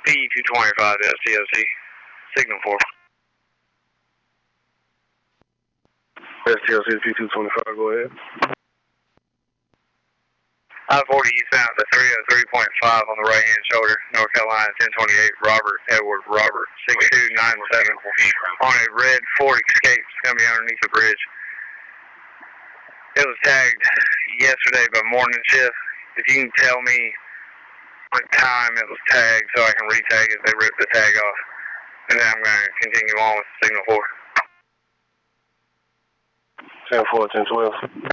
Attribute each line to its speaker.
Speaker 1: P225 to STOC. Signal 4.
Speaker 2: STOC P225, go ahead.
Speaker 1: I-40 eastbound to 303.5 on the right-hand shoulder, North Carolina 1028, Robert, Edward, Robert, 6297. On a red Ford Escape, it's going to be underneath the bridge. It was tagged yesterday by morning shift. If you can tell me what time it was tagged so I can retag it, they ripped the tag off. And then I'm going to continue on with signal 4.
Speaker 2: 10-4, 10-12.